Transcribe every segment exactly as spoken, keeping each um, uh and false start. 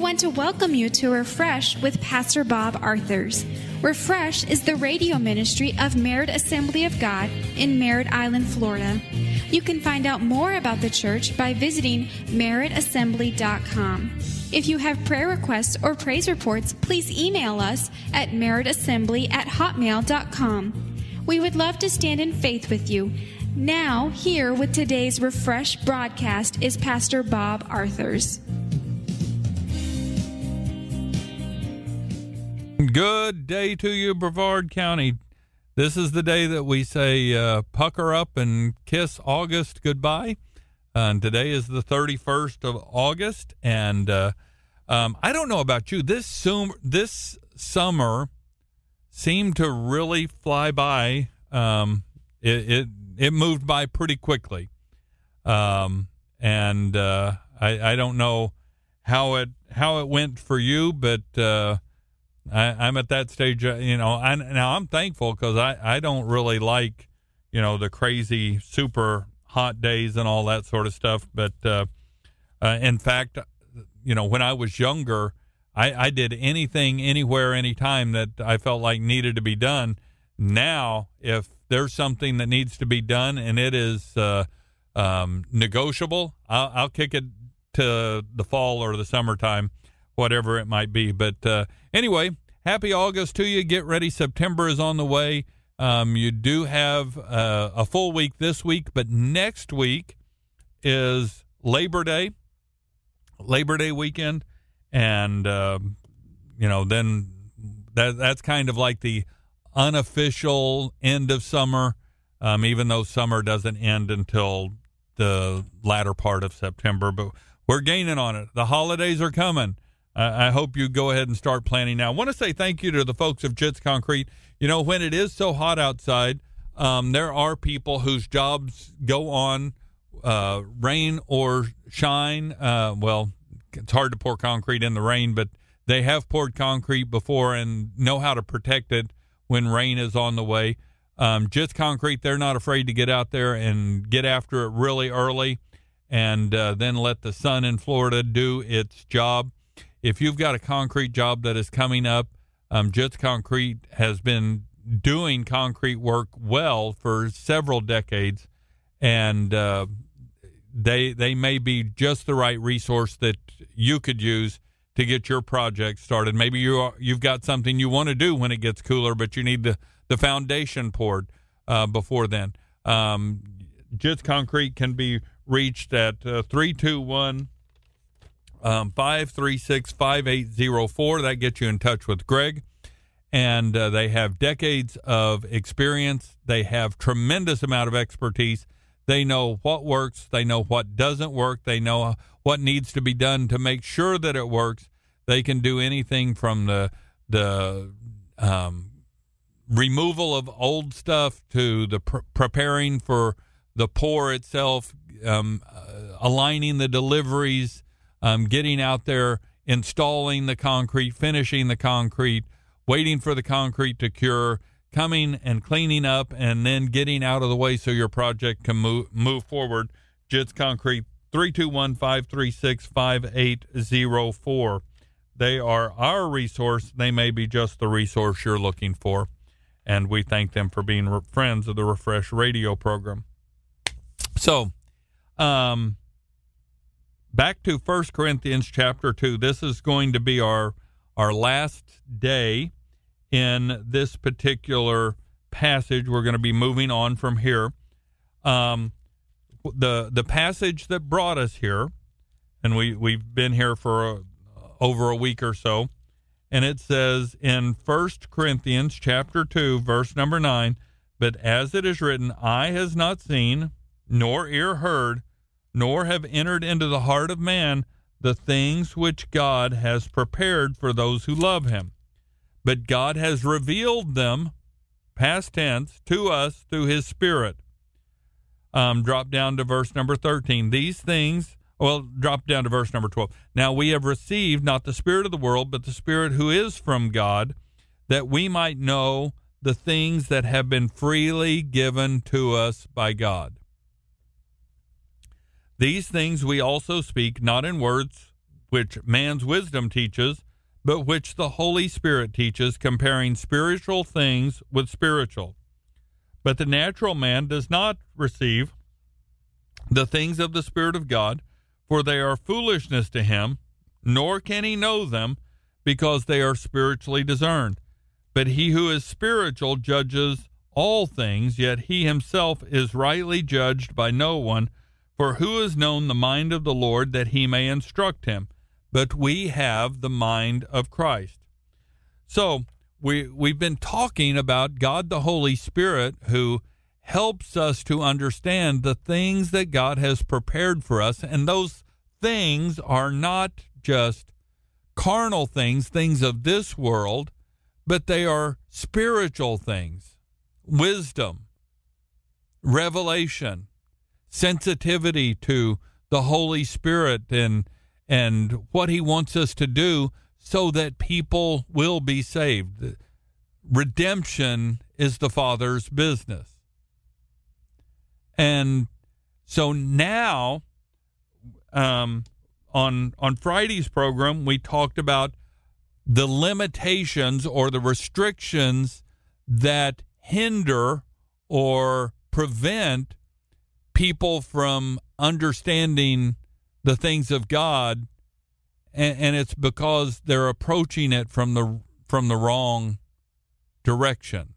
want to welcome you to Refresh with Pastor Bob Arthurs. Refresh is the radio ministry of Merritt Assembly of God in Merritt Island, Florida. You can find out more about the church by visiting merritt assembly dot com. If you have prayer requests or praise reports, please email us at merritt assembly at hotmail dot com. We would love to stand in faith with you. Now, here with today's Refresh broadcast is Pastor Bob Arthurs. Good day to you, Brevard County. This is the day that we say uh, pucker up and kiss August goodbye. Uh, and today is the thirty-first of August. And uh, um, I don't know about you. This, sum- this summer seemed to really fly by. Um, it, it it moved by pretty quickly. Um, and uh, I, I don't know how it how it went for you, but uh, I, I'm at that stage, uh, you know, I, now I'm thankful because I, I don't really like, you know, the crazy super hot days and all that sort of stuff. But uh, uh, in fact, you know, when I was younger, I, I did anything, anywhere, anytime that I felt like needed to be done. Now, if there's something that needs to be done and it is uh, um, negotiable, I'll, I'll kick it to the fall or the summertime, whatever it might be. But uh, anyway, happy August to you. Get ready. September is on the way. Um, you do have uh, a full week this week, but next week is Labor Day, Labor Day weekend. And, uh, you know, then that that's kind of like the unofficial end of summer, um, even though summer doesn't end until the latter part of September. But we're gaining on it. The holidays are coming. I hope you go ahead and start planning now. I want to say thank you to the folks of Jits Concrete. You know, when it is so hot outside, um, there are people whose jobs go on, uh, rain or shine. Uh, well, it's hard to pour concrete in the rain, but they have poured concrete before and know how to protect it when rain is on the way. Um, Jits Concrete, they're not afraid to get out there and get after it really early and uh, then let the sun in Florida do its job. If you've got a concrete job that is coming up, um, Jits Concrete has been doing concrete work well for several decades, and uh, they they may be just the right resource that you could use to get your project started. Maybe you are, you've got something you want to do when it gets cooler, but you need the, the foundation poured uh, before then. Um, Jits Concrete can be reached at uh, three two one Um, five three six, five eight zero four. That gets you in touch with Greg. And uh, they have decades of experience. They have tremendous amount of expertise. They know what works. They know what doesn't work. They know what needs to be done to make sure that it works. They can do anything from the the um, removal of old stuff to the pr- preparing for the pour itself, um, uh, aligning the deliveries, Um, getting out there, installing the concrete, finishing the concrete, waiting for the concrete to cure, coming and cleaning up, and then getting out of the way so your project can move, move forward. Jits Concrete, three two one, five three six, five eight zero four. They are our resource. They may be just the resource you're looking for, and we thank them for being re- friends of the Refresh radio program. So, um... back to First Corinthians chapter two. This is going to be our our last day in this particular passage. We're going to be moving on from here. Um, the the passage that brought us here, and we, we've been here for a, over a week or so, and it says in First Corinthians chapter two, verse number nine, "But as it is written, eye has not seen, nor ear heard, nor have entered into the heart of man the things which God has prepared for those who love him. But God has revealed them," past tense, "to us through his Spirit." Um, drop down to verse number thirteen. "These things," well, drop down to verse number twelve. "Now we have received not the spirit of the world, but the Spirit who is from God, that we might know the things that have been freely given to us by God. These things we also speak, not in words which man's wisdom teaches, but which the Holy Spirit teaches, comparing spiritual things with spiritual. But the natural man does not receive the things of the Spirit of God, for they are foolishness to him, nor can he know them, because they are spiritually discerned. But he who is spiritual judges all things, yet he himself is rightly judged by no one. For who has known the mind of the Lord that he may instruct him? But we have the mind of Christ. So we, we've been talking about God the Holy Spirit, who helps us to understand the things that God has prepared for us. And those things are not just carnal things, things of this world, but they are spiritual things. Wisdom, revelation, sensitivity to the Holy Spirit and and what he wants us to do so that people will be saved. Redemption is the Father's business. And so now, um, on on Friday's program, we talked about the limitations or the restrictions that hinder or prevent people from understanding the things of God, and, and it's because they're approaching it from the from the wrong direction.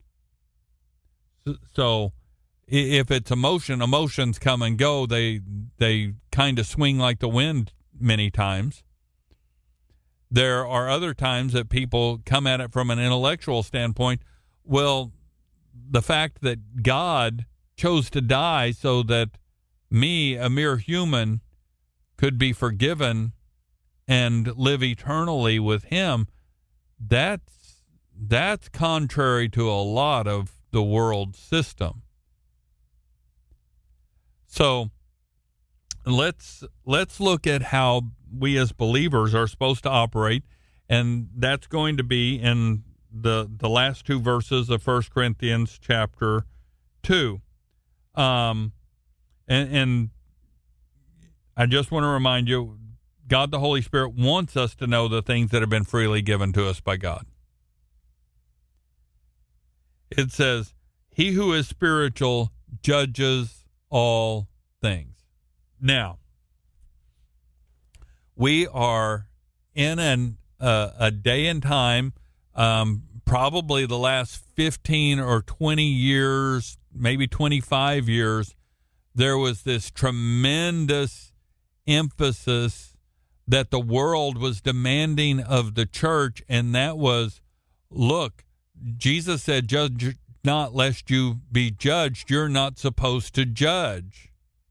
So if it's emotion, emotions come and go. They they kind of swing like the wind many times. There are other times that people come at it from an intellectual standpoint. Well, the fact that God chose to die so that me, a mere human, could be forgiven and live eternally with him, that's that's contrary to a lot of the world system. So let's let's look at how we as believers are supposed to operate, and that's going to be in the the last two verses of First Corinthians chapter two. Um, and, and I just want to remind you, God the Holy Spirit wants us to know the things that have been freely given to us by God. It says, he who is spiritual judges all things. Now, we are in an, uh, a day and time, um, probably the last fifteen or twenty years, maybe twenty-five years, there was this tremendous emphasis that the world was demanding of the church, and that was, look, Jesus said, judge not lest you be judged. You're not supposed to judge.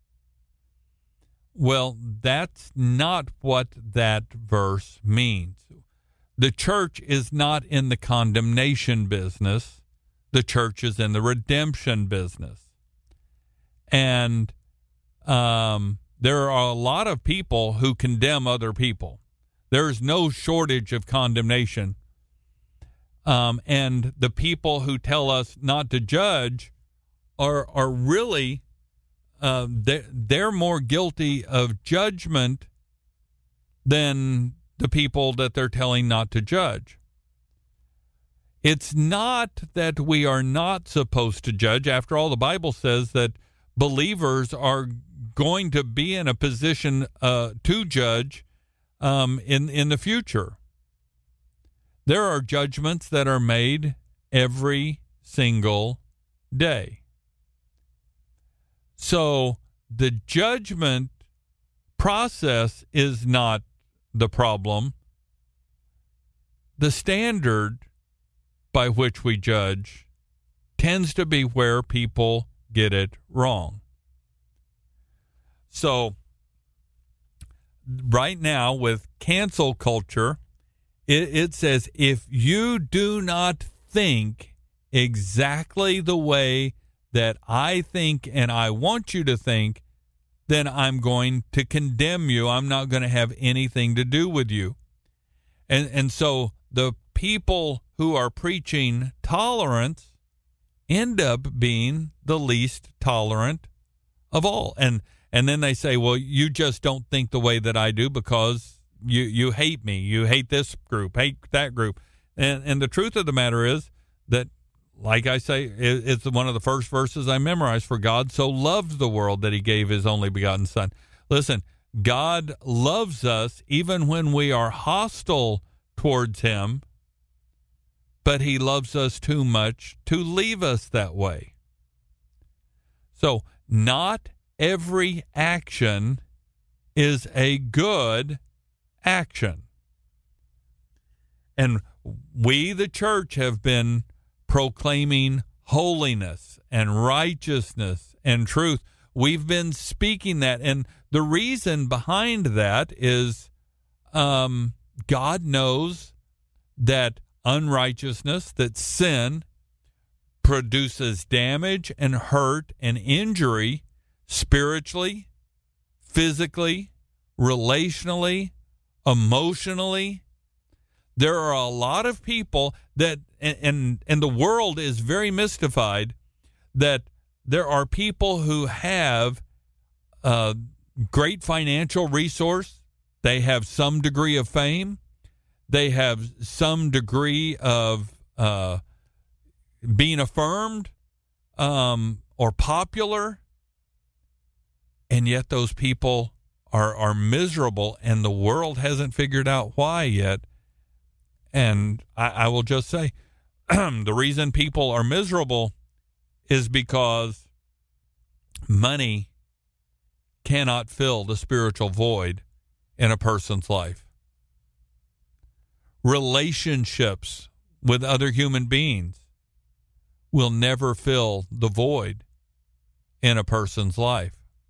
Well, that's not what that verse means. The church is not in the condemnation business. The church is in the redemption business. And um, there are a lot of people who condemn other people. There's no shortage of condemnation. Um, and the people who tell us not to judge are are really, uh, they're, they're more guilty of judgment than the people that they're telling not to judge. It's not that we are not supposed to judge. After all, the Bible says that believers are going to be in a position uh, to judge um, in, in the future. There are judgments that are made every single day. So the judgment process is not the problem. The standard by which we judge tends to be where people get it wrong. So right now with cancel culture, it, it says if you do not think exactly the way that I think and I want you to think, then I'm going to condemn you. I'm not going to have anything to do with you. And and so the people who are preaching tolerance end up being the least tolerant of all. And and then they say, well, you just don't think the way that I do because you you hate me, you hate this group, hate that group. And and the truth of the matter is that, like I say, it, it's one of the first verses I memorized. For God so loved the world that he gave his only begotten son. Listen, God loves us even when we are hostile towards him, but he loves us too much to leave us that way. So not every action is a good action. And we, the church, have been proclaiming holiness and righteousness and truth. We've been speaking that. And the reason behind that is um, God knows that unrighteousness, that sin, produces damage and hurt and injury spiritually, physically, relationally, emotionally. There are a lot of people that, and, and, and the world is very mystified, that there are people who have uh, great financial resource. They have some degree of fame. They have some degree of uh, being affirmed um, or popular. And yet those people are, are miserable, and the world hasn't figured out why yet. And I, I will just say, the reason people are miserable is because money cannot fill the spiritual void in a person's life. Relationships with other human beings will never fill the void in a person's life.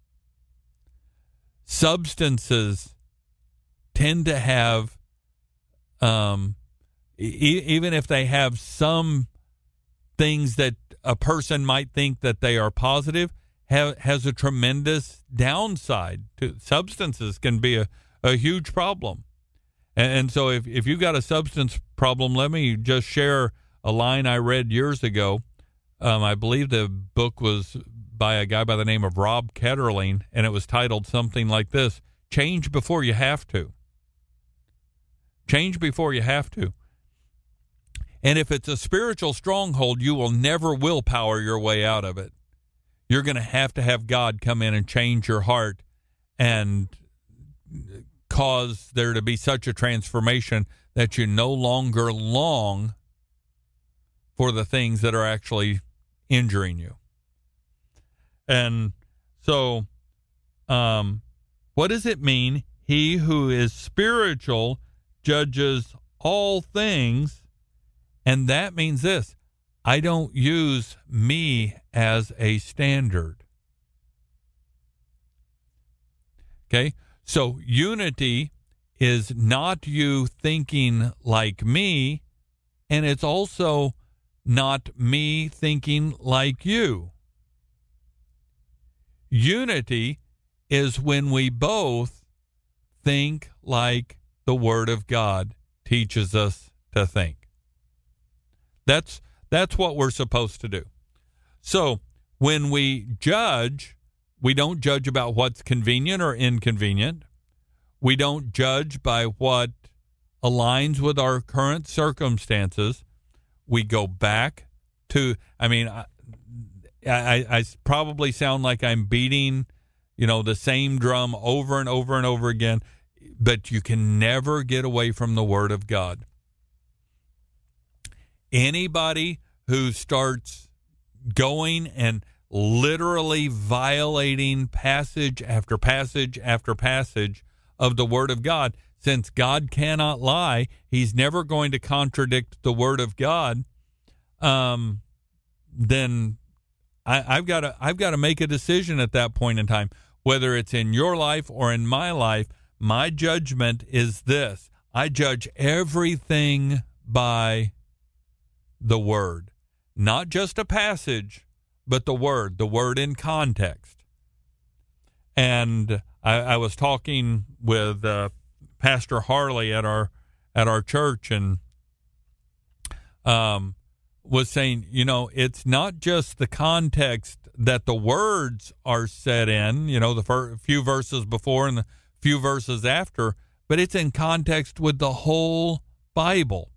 Substances tend to have, um, e- even if they have some things that a person might think that they are positive, have, has a tremendous downside. To substances can be a, a huge problem. And, and so if, if you've got a substance problem, let me just share a line I read years ago. Um, I believe the book was by a guy by the name of Rob Ketterling, and it was titled something like this: Change Before You Have to. Change before you have to. And if it's a spiritual stronghold, you will never willpower your way out of it. You're going to have to have God come in and change your heart and cause there to be such a transformation that you no longer long for the things that are actually injuring you. And so, um, what does it mean? He who is spiritual judges all things. And that means this: I don't use me as a standard. Okay? So unity is not you thinking like me, and it's also not me thinking like you. Unity is when we both think like the Word of God teaches us to think. That's that's what we're supposed to do. So when we judge, we don't judge about what's convenient or inconvenient. We don't judge by what aligns with our current circumstances. We go back to, I mean, I, I, I probably sound like I'm beating, you know, the same drum over and over and over again, but you can never get away from the Word of God. Anybody who starts going and literally violating passage after passage after passage of the Word of God, since God cannot lie, he's never going to contradict the Word of God, um, then I, I've got to I've got to make a decision at that point in time, whether it's in your life or in my life. My judgment is this: I judge everything by the Word, not just a passage, but the Word, the Word in context. And I, I was talking with uh, Pastor Harley at our at our church, and um, was saying, you know, it's not just the context that the words are set in, you know, the fir- few verses before and the few verses after, but it's in context with the whole Bible.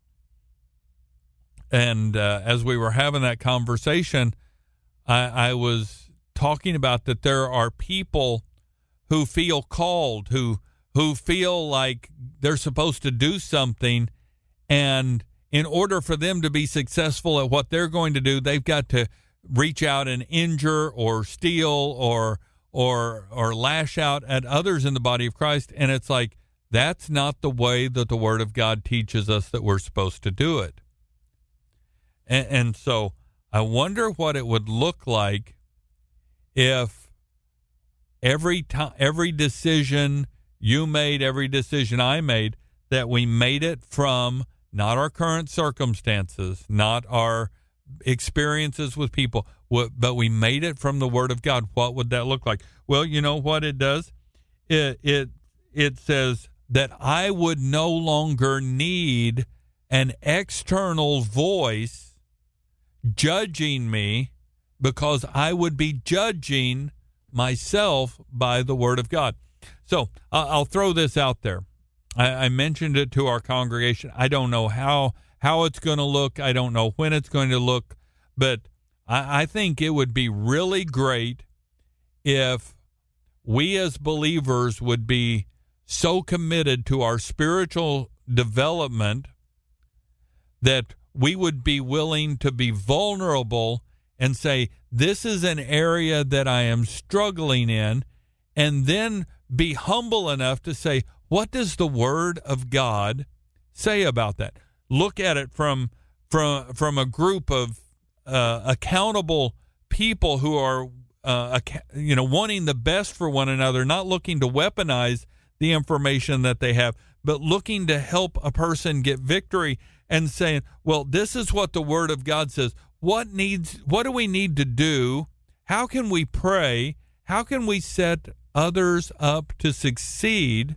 And uh, as we were having that conversation, I, I was talking about that there are people who feel called, who who feel like they're supposed to do something, and in order for them to be successful at what they're going to do, they've got to reach out and injure or steal or or or lash out at others in the body of Christ. And it's like, that's not the way that the Word of God teaches us that we're supposed to do it. And, and so I wonder what it would look like if every time, every decision you made, every decision I made, that we made it from not our current circumstances, not our experiences with people, but we made it from the Word of God. What would that look like? Well, you know what it does? It it it says that I would no longer need an external voice judging me, because I would be judging myself by the Word of God. So uh, I'll throw this out there. I, I mentioned it to our congregation. I don't know how how it's going to look. I don't know when it's going to look, but I, I think it would be really great if we as believers would be so committed to our spiritual development that we would be willing to be vulnerable and say, this is an area that I am struggling in, and then be humble enough to say, what does the Word of God say about that? Look at it from from from a group of uh, accountable people who are uh, you know wanting the best for one another, not looking to weaponize the information that they have, but looking to help a person get victory, and saying, well, this is what the Word of God says. What needs? What do we need to do? How can we pray? How can we set others up to succeed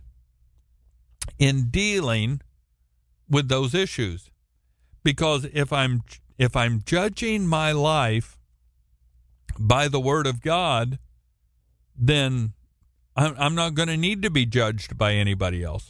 in dealing with those issues? Because if I'm if I'm judging my life by the Word of God, then I'm, I'm not going to need to be judged by anybody else.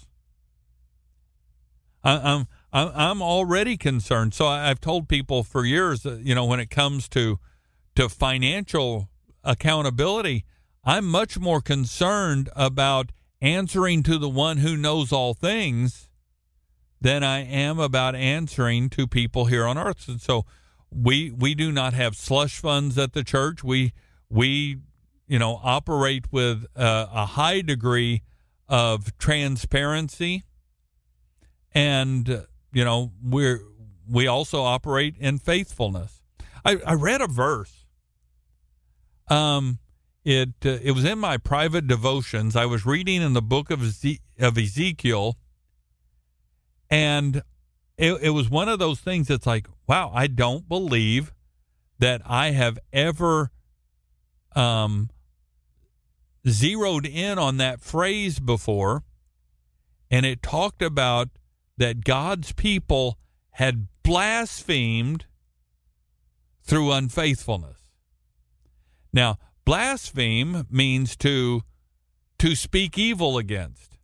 I, I'm I'm already concerned. So I've told people for years that, you know, when it comes to to financial accountability, I'm much more concerned about answering to the one who knows all things than I am about answering to people here on earth. And so we we do not have slush funds at the church. We we you know operate with a, a high degree of transparency, and you know, we're we also operate in faithfulness. I, I read a verse. Um, it uh, it was in my private devotions. I was reading in the book of Eze- of Ezekiel, and it, it was one of those things that's like, wow, I don't believe that I have ever um zeroed in on that phrase before, and it talked about that God's people had blasphemed through unfaithfulness. Now, blaspheme means to to speak evil against.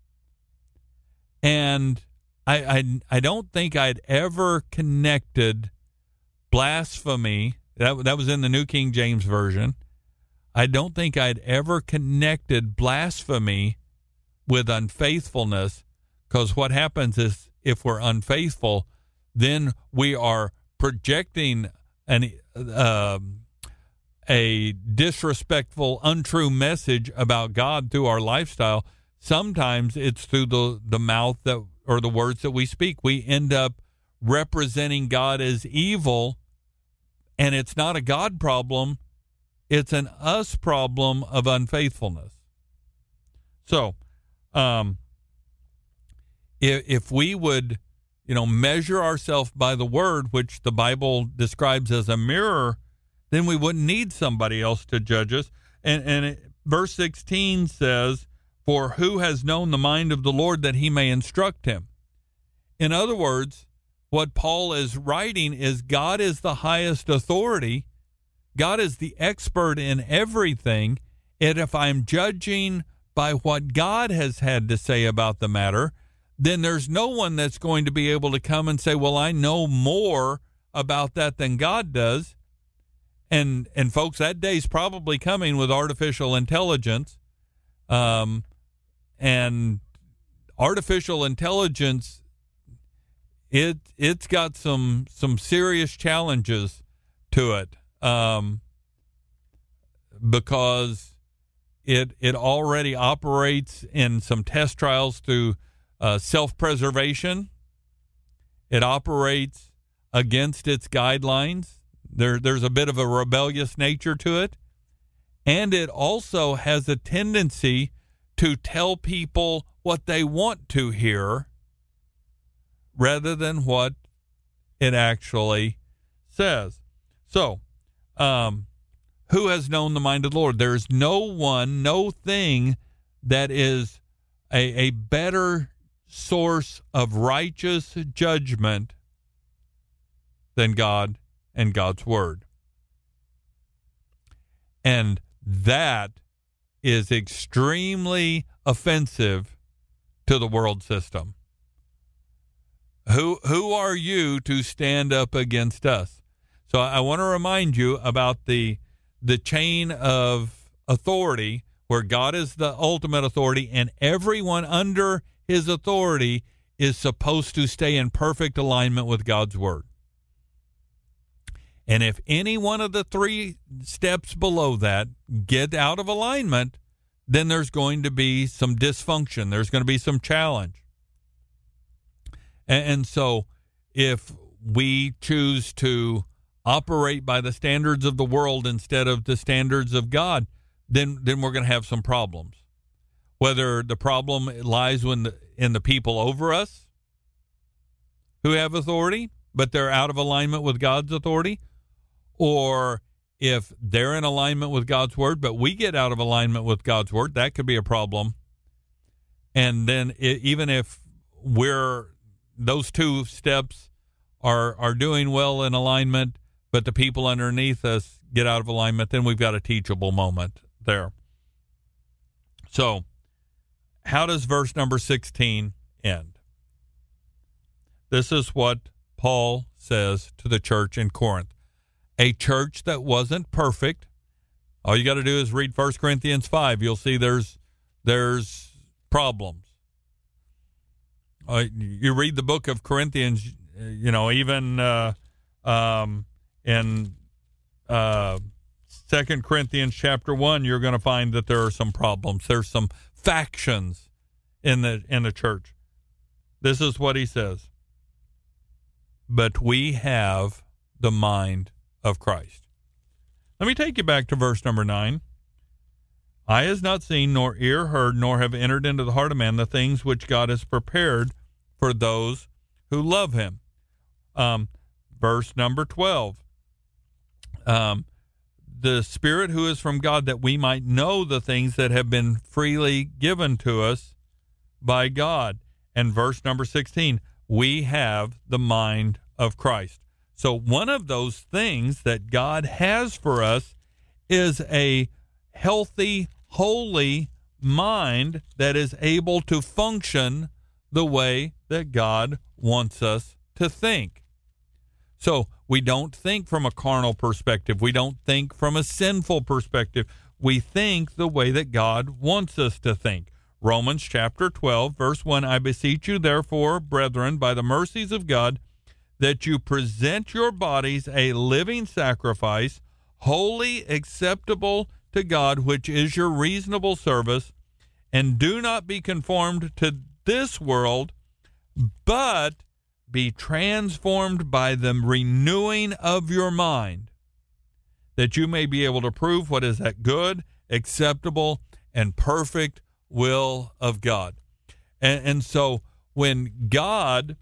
And I, I, I don't think I'd ever connected blasphemy, that, that was in the New King James Version, I don't think I'd ever connected blasphemy with unfaithfulness. Because what happens is, if we're unfaithful, then we are projecting an uh, a disrespectful, untrue message about God through our lifestyle. Sometimes it's through the, the mouth that or the words that we speak. We end up representing God as evil, and it's not a God problem. It's an us problem of unfaithfulness. So, um, if we would, you know, measure ourselves by the Word, which the Bible describes as a mirror, then we wouldn't need somebody else to judge us. And, and it, verse sixteen says, for who has known the mind of the Lord that he may instruct him? In other words, what Paul is writing is God is the highest authority. God is the expert in everything. And if I'm judging by what God has had to say about the matter, then there's no one that's going to be able to come and say, well, I know more about that than God does. And, and folks, that day's probably coming with artificial intelligence. Um, and artificial intelligence, it, it's got some, some serious challenges to it. Um, because it, it already operates in some test trials through Uh, self-preservation. It operates against its guidelines. There, there's a bit of a rebellious nature to it. And it also has a tendency to tell people what they want to hear rather than what it actually says. So, um, who has known the mind of the Lord? There's no one, no thing that is a, a better source of righteous judgment than God and God's word. And that is extremely offensive to the world system. Who who are you to stand up against us? So I want to remind you about the the chain of authority where God is the ultimate authority and everyone under his authority is supposed to stay in perfect alignment with God's word. And if any one of the three steps below that get out of alignment, then there's going to be some dysfunction. There's going to be some challenge. And, and so if we choose to operate by the standards of the world instead of the standards of God, then, then we're going to have some problems. Whether the problem lies in the, in the people over us who have authority, but they're out of alignment with God's authority, or if they're in alignment with God's word, but we get out of alignment with God's word, that could be a problem. And then it, even if we're those two steps are are doing well in alignment, but the people underneath us get out of alignment, then we've got a teachable moment there. So, how does verse number sixteen end? This is what Paul says to the church in Corinth. A church that wasn't perfect. All you got to do is read First Corinthians five. You'll see there's there's problems. Uh, you read the book of Corinthians, you know, even uh, um, in uh, Second Corinthians chapter one, you're going to find that there are some problems. There's some factions in the in the church. This is what he says. But we have the mind of Christ. Let me take you back to verse number nine. Eye has not seen, nor ear heard, nor have entered into the heart of man the things which God has prepared for those who love him. Um, verse number twelve. Um, the Spirit who is from God, that we might know the things that have been freely given to us by God. And verse number sixteen, we have the mind of Christ. So one of those things that God has for us is a healthy, holy mind that is able to function the way that God wants us to think. So we don't think from a carnal perspective. We don't think from a sinful perspective. We think the way that God wants us to think. Romans chapter twelve, verse one, I beseech you, therefore, brethren, by the mercies of God, that you present your bodies a living sacrifice, wholly acceptable to God, which is your reasonable service, and do not be conformed to this world, but be transformed by the renewing of your mind, that you may be able to prove what is that good, acceptable, and perfect will of God. And, and so when God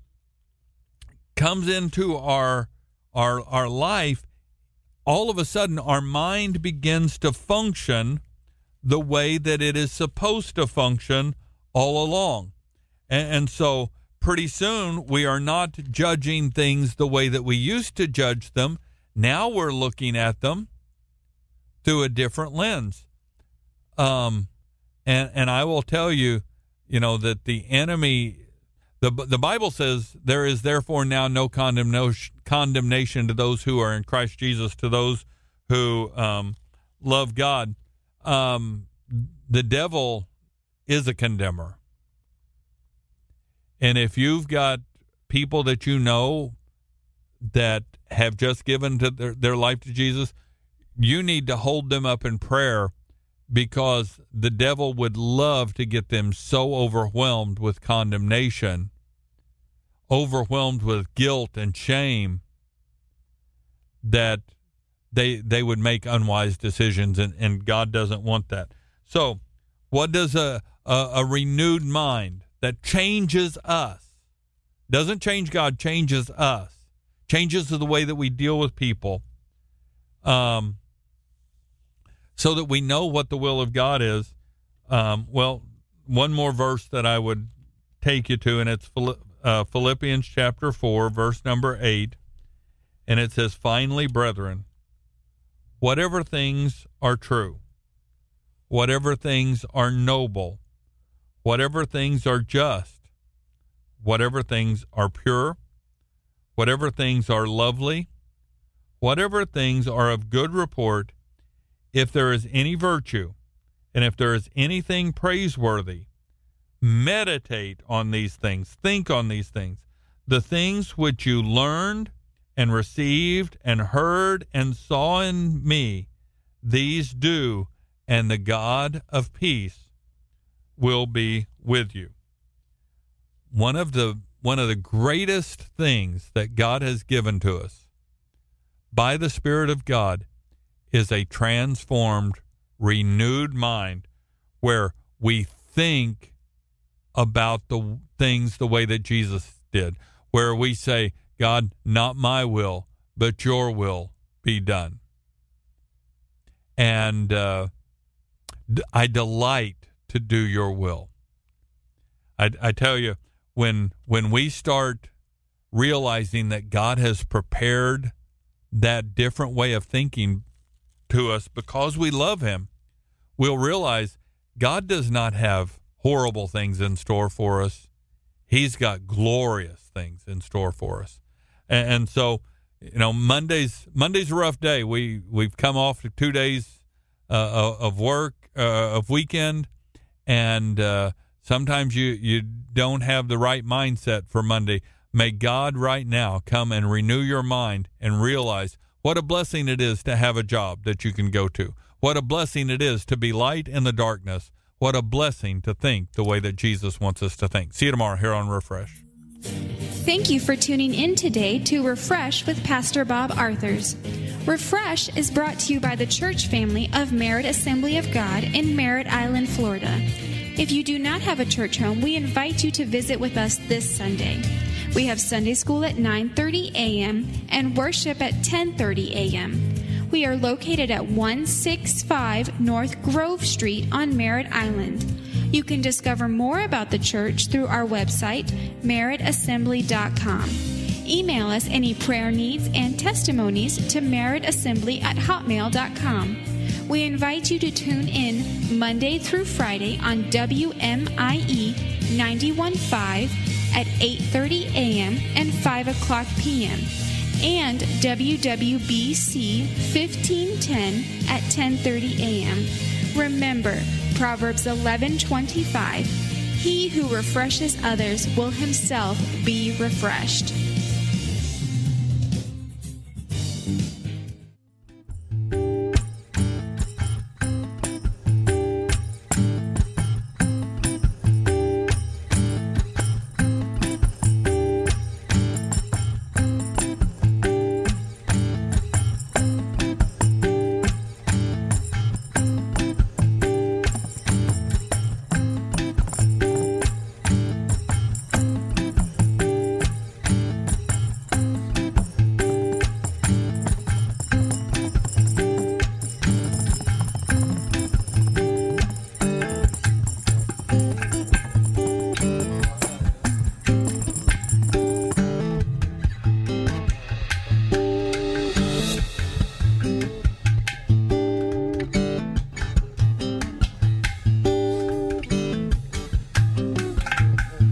comes into our, our, our life, all of a sudden our mind begins to function the way that it is supposed to function all along. And, and so pretty soon we are not judging things the way that we used to judge them. Now we're looking at them through a different lens. Um, And and I will tell you, you know, that the enemy, the the Bible says, there is therefore now no condemnation condemnation to those who are in Christ Jesus, to those who um, love God. Um, the devil is a condemner. And if you've got people that you know that have just given to their, their life to Jesus, you need to hold them up in prayer, because the devil would love to get them so overwhelmed with condemnation, overwhelmed with guilt and shame, that they they would make unwise decisions, and, and God doesn't want that. So what does a, a, a renewed mind that changes us, doesn't change God, changes us, changes the way that we deal with people, um, so that we know what the will of God is. Um, well, one more verse that I would take you to, and it's uh, Philippians chapter four, verse number eight. And it says, "Finally, brethren, whatever things are true, whatever things are noble, whatever things are just, whatever things are pure, whatever things are lovely, whatever things are of good report, if there is any virtue, and if there is anything praiseworthy, meditate on these things, think on these things, the things which you learned and received and heard and saw in me, these do, and the God of peace will be with you." One of the one of the greatest things that God has given to us by the Spirit of God is a transformed, renewed mind, where we think about the things the way that Jesus did, where we say, "God, not my will, but your will be done." And uh, I delight to do your will. I, I tell you, when when we start realizing that God has prepared that different way of thinking to us because we love him, we'll realize God does not have horrible things in store for us. He's got glorious things in store for us. And, and so, you know, Monday's Monday's a rough day. We we've come off two days uh, of work, uh, of weekend, and uh, sometimes you you don't have the right mindset for Monday. May God right now come and renew your mind and realize what a blessing it is to have a job that you can go to. What a blessing it is to be light in the darkness. What a blessing to think the way that Jesus wants us to think. See you tomorrow here on Refresh. Thank you for tuning in today to Refresh with Pastor Bob Arthurs. Refresh is brought to you by the church family of Merritt Assembly of God in Merritt Island, Florida. If you do not have a church home, we invite you to visit with us this Sunday. We have Sunday school at nine thirty a.m. and worship at ten thirty a.m. We are located at one sixty-five North Grove Street on Merritt Island. You can discover more about the church through our website, merritt assembly dot com. Email us any prayer needs and testimonies to merrittassembly at hotmail dot com. We invite you to tune in Monday through Friday on W M I E ninety-one point five at eight thirty a.m. and five o'clock p.m. and W W B C fifteen ten at ten thirty a.m. Remember, Proverbs eleven twenty-five, he who refreshes others will himself be refreshed.